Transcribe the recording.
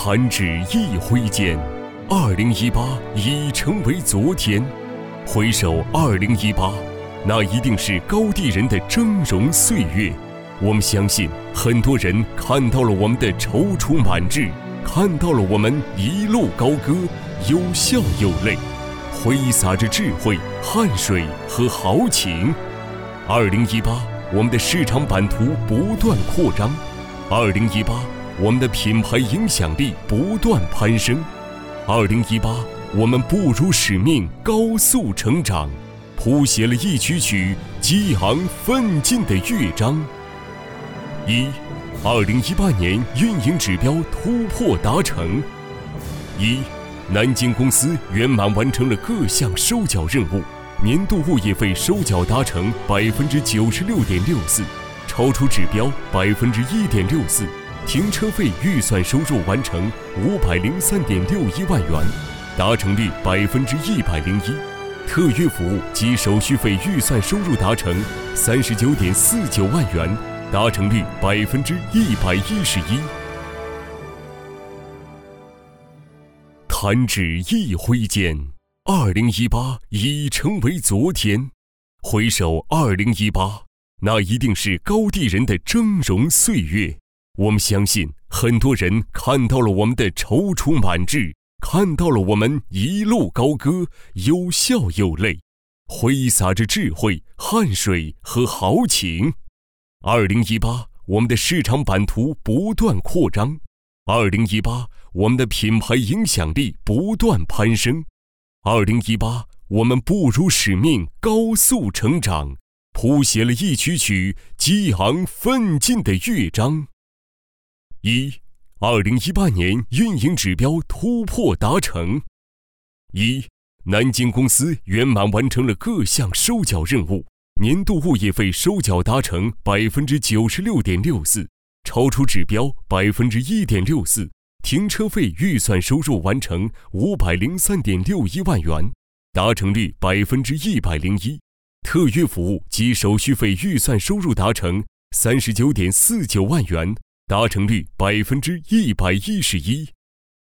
弹指一挥间，2018已成为昨天。回首2018，那一定是高地人的峥嵘岁月。我们相信，很多人看到了我们的踌躇满志，看到了我们一路高歌，有笑有泪，挥洒着智慧、汗水和豪情。2018，我们的市场版图不断扩张。2018，我们的品牌影响力不断攀升。2018，我们步入使命，高速成长，谱写了一曲曲激昂奋进的乐章。2018年运营指标突破达成。南京公司圆满完成了各项收缴任务，年度物业费收缴达成96.64%，超出指标1.64%。停车费预算收入完成503.61万元，达成率101%。特约服务及手续费预算收入达成39.49万元，达成率111%。弹指一挥间，2018已成为昨天。回首2018，那一定是高地人的峥嵘岁月。我们相信，很多人看到了我们的踌躇满志，看到了我们一路高歌，有笑有泪，挥洒着智慧、汗水和豪情。2018，我们的市场版图不断扩张。2018，我们的品牌影响力不断攀升。2018，我们步入使命，高速成长，谱写了一曲曲激昂奋进的乐章。2018年运营指标突破达成。南京公司圆满完成了各项收缴任务，年度物业费收缴达成96.64%，超出指标1.64%。停车费预算收入完成503.61万元，达成率101%。特约服务及手续费预算收入达成39.49万元，达成率111%。